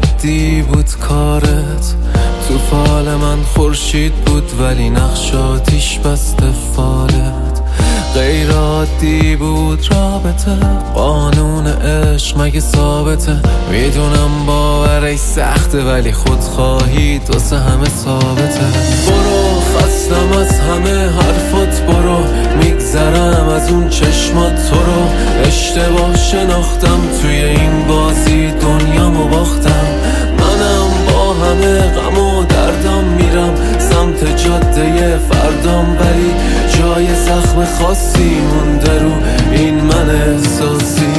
عادی بود کارت، تو فال من خورشید بود ولی نقش آتیش بسته فالت. غیر عادی بود رابطه، قانون عشق مگه ثابته؟ میدونم باورش سخته ولی خودخواهی واسه همه ثابته. برو خستم از همه حرفات، برو میگذرم از اون چشمات تو رو. اشتباه شناختم توی این بازی دنیامو باختم. منم با همه غم و دردم میرم سمت جاده فردام، ولی جای زخم خاصی مونده رو این من احساسی.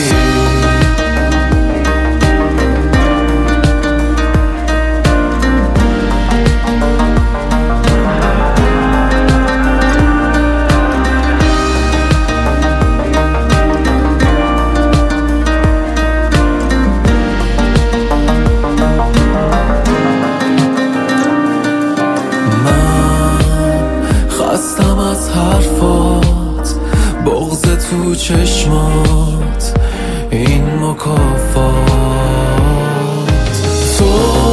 خستم از حرفات، بغض تو چشمات، این مکافات. تو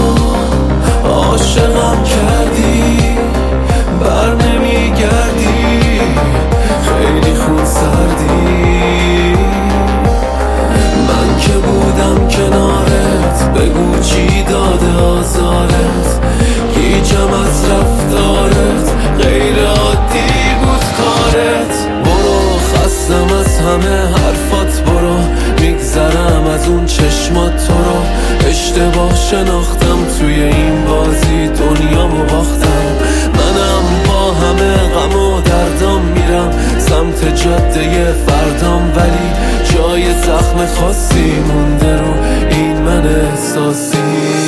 عاشقم کردی بر نمیگردی، خیلی خون سردی. من که بودم کنارت، بگو چی داده آزارت؟ هیچم از رفتارت غیر عادی بود کارت. برو خستم از همه حرفات، برو میگذرم از اون چشمات تو رو. اشتباه شناختم توی این بازی دنیامو باختم. منم با همه غم و دردام میرم سمت جاده فردام، ولی جای زخم خاصی مونده رو این من احساسی.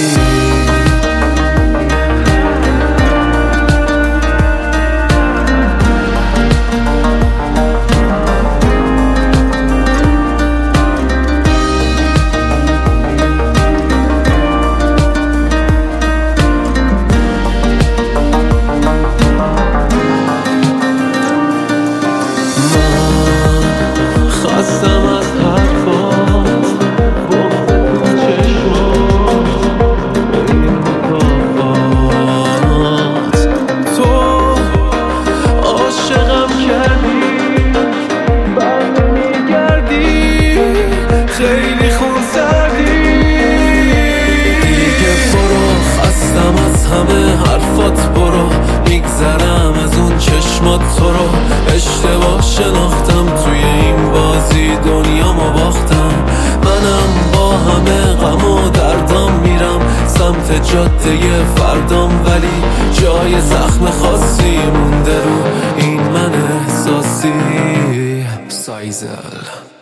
خستم از حرفات، بغض تو چشمات، این مکافات. تو عاشقم کردی بر نمیگردی، خیلی خون سردی. دیگه برو خستم از همه حرفات، برو میگذرم از اون چشمات تو رو. اشتباه شناختم توی این بازی دنیامو باختم. منم با همه غم و دردام میرم سمت جاده فردام، ولی جای زخم خاصی مونده رو این من احساسی. سایزل